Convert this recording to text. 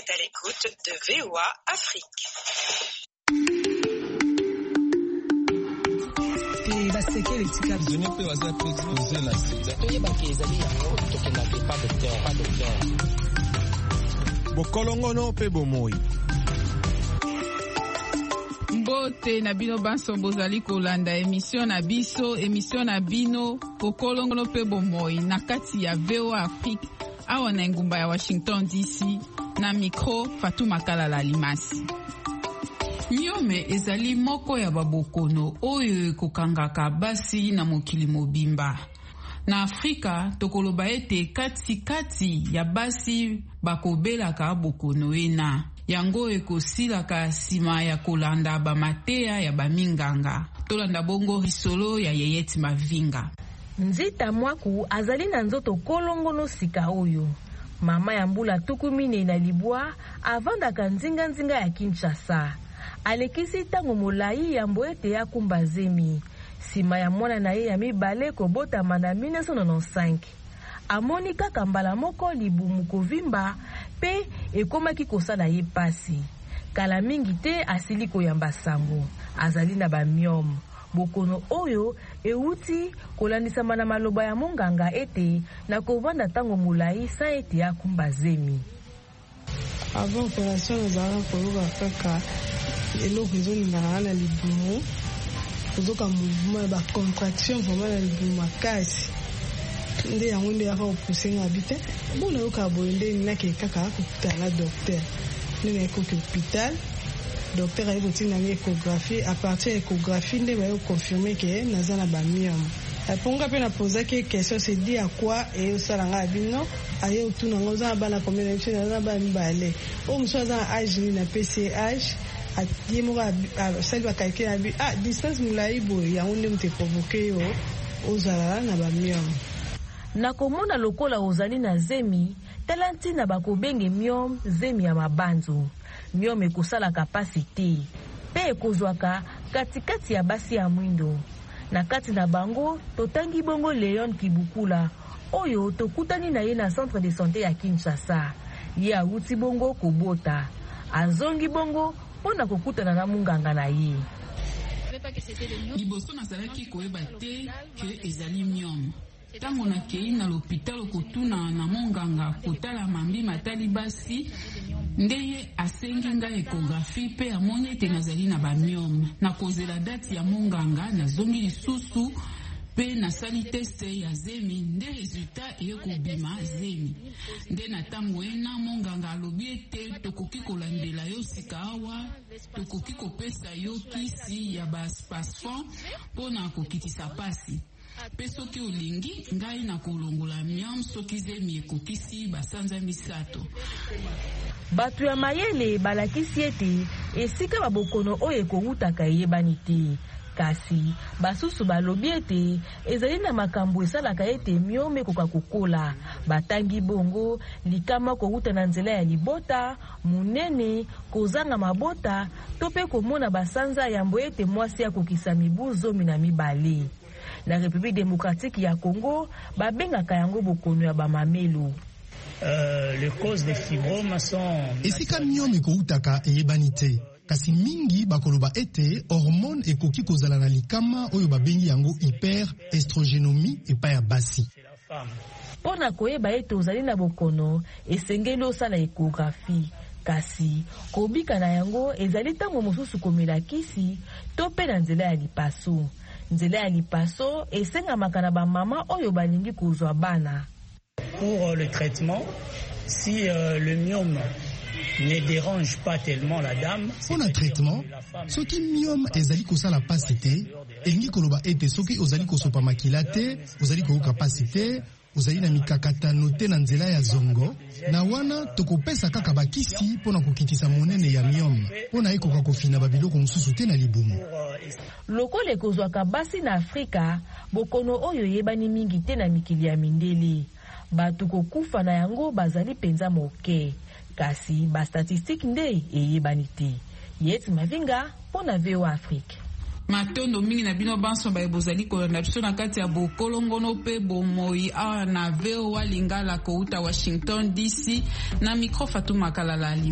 êtes à l'écoute de VOA Afrique. Bokolongono pe bomoi. Mbote na bino banso bozali kolanda émission na bino Bokolongono pe bomoi na kati ya VOA Afrique awa na ngumba ya Washington DC na micro Fatuma Kalala Limasi. Miome ezali moko ya babokono oyo kokangaka basi na mokili mobimba. Na Afrika tokoloba ete kati ya basi bakobelaka bokono ena. Yango ekosilaka sima ya kolanda bamatea ya baminganga. Tolanda bongo risolo ya Yeyeti Mavinga. Nzita Mwaku azali na nzoto kolongono sika oyo. Mama ya mbula tukumine na libwa avandaka nzinga ya Kinshasa. Alekisi tango molai ya mboete ya kumbazemi. Sima ya mwana na ye ya mibale kobotama na 1995. Amoni kaka mbala moko libumu kovimba pe ekomaki kosala ye pasi. Kala mingi te asili koyamba sango. Azali na bamiom. Bokono oyo euti kolandisama na maloba ya monganga ete na kovanda tango molai sa ete ya kumbazemi. Avant opération nazala koluka kaka eloko ezoningana na libumu. Kozoka mouvement ba contraction vraiment na libumu makasi. Nde yango nde yaka opousse ngabi te bona yoka boye nde nake kaka akukuta na docteur nde nakoki hôpital docteur ayi kotina ngi échographie à partir de échographie nde bayo confirmer que naza na bamiom aponga pe na poser que question c'est dit à quoi et osala nga bino aye otuna ngo za bana combien de fois naza ba mbale o mso za âge ni na PCH ati mo ba sel ba calculer abi distance mulai boye yango nde mte provoquer yo ozala na bamiom. Na komona lokola ozali na zemi, talanti na bakobenge miom zemi ya mabanzo. Miom ekosala kapasite. Pe ekozwaka katikati ya basi ya mwindo. Na kati na bango, totangi bongo Leon Kibukula, oyo tokutani na ye na centre de santé ya Kinshasa. Ye auti bongo kobota. Azongi bongo pona kokutana na munganga na ye. Liboso nazalaki koyeba te ke ezali miom. Tango nakei na l'hôpital kotuna na monganga kotala mambi matali basi ndeye asengi nga échographie pe amoni ete nazali na bamiom. Na kozela date ya monganga nazongi lisusu pe nasali teste ya zemi nde resultat ekobima zemi. Nde na tango ena monganga alobi ete tokoki kolandela yo sika awa tokoki kopesa yo kisi ya baspasfon pona kokitisa pasi. Pe soki olingi ngai na kolongola miom soki zemi ekokisi basanza misato. Batu ya mayele balakisi ete esika babokono oyo ekowutaka eyebani te. Kasi basusu balobi ete ezali na makambo esalaka ete miom ekoka kokola. Batangi bongo likama kowuta na nzela ya libota, munene, kozanga mabota, to pe komona basanza yambo ete mwasi akokisa mibu 12. La République démocratique ya Congo babengaka yango bokono ya bamamelo. Les causes des fibromes sont esika miom ekoutaka eyebani te kasi mingi bakoloba ete hormone ekoki kozala na likama oyo babengi yango hyperestrogenomie epai ya basi. Pona koyeba ete ozali na bokono esengeli osala échographie. Kasi kobika na yango ezali tango mosusu komela kisi to pe na nzela ya lipaso. Nzela ya lipaso esengamaka na bamama oyo balingi kozwa bana. Pour le traitement, si le myome ne dérange pas tellement la dame. Pour le traitement, soki myome ezali kosala pasi te, elingi koloba ete soki ozali kosopa makila te, ozali koyoka pasi te, ozali na mikakatano te na nzela ya zongo, na wana tokopesa kaka bakisi pona kokitisa monene ya myome, pona ekoka kofina babiloko mosusu te na libumu. Lokole kozwaka basi na Afrika, bokono oyo yebani mingi te na mikili ya mindele. Batu kokufa na yango bazali penza moke. Kasi ba statistique nde eyebani te. Yeyeti Mavinga pona VOA Afrique. Matondo mingi na bino banso ba ebozali kolanda biso na kati ya bokolongono pe bomoi awa na VOA Lingala kouta Washington DC na micro Fatuma Kalala.